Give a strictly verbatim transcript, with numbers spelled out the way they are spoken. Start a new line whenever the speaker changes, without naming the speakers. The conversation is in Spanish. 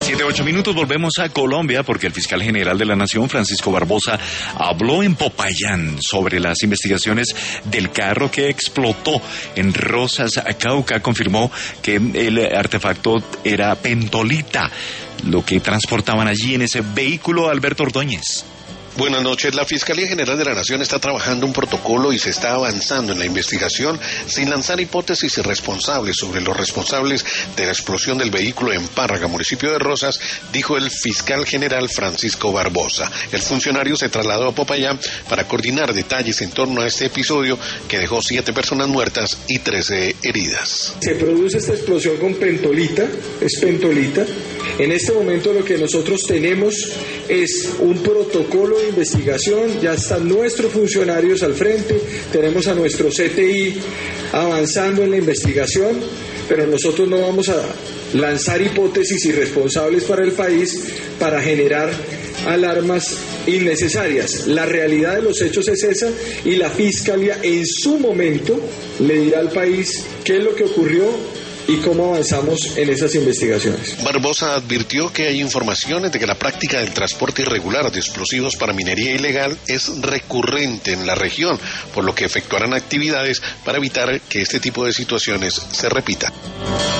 Siete, ocho minutos, volvemos a Colombia porque el fiscal general de la Nación, Francisco Barbosa, habló en Popayán sobre las investigaciones del carro que explotó en Rosas, Cauca. Confirmó que el artefacto era pentolita, lo que transportaban allí en ese vehículo. Alberto Ordóñez.
Buenas noches. La Fiscalía General de la Nación está trabajando un protocolo y se está avanzando en la investigación sin lanzar hipótesis irresponsables sobre los responsables de la explosión del vehículo en Párraga, municipio de Rosas, dijo el fiscal general Francisco Barbosa. El funcionario se trasladó a Popayán para coordinar detalles en torno a este episodio que dejó siete personas muertas y trece heridas.
Se produce esta explosión con pentolita, es pentolita. En este momento lo que nosotros tenemos es un protocolo de investigación, ya están nuestros funcionarios al frente, tenemos a nuestro C T I avanzando en la investigación, pero nosotros no vamos a lanzar hipótesis irresponsables para el país para generar alarmas innecesarias. La realidad de los hechos es esa y la Fiscalía en su momento le dirá al país qué es lo que ocurrió y cómo avanzamos en esas investigaciones.
Barbosa advirtió que hay informaciones de que la práctica del transporte irregular de explosivos para minería ilegal es recurrente en la región, por lo que efectuarán actividades para evitar que este tipo de situaciones se repitan.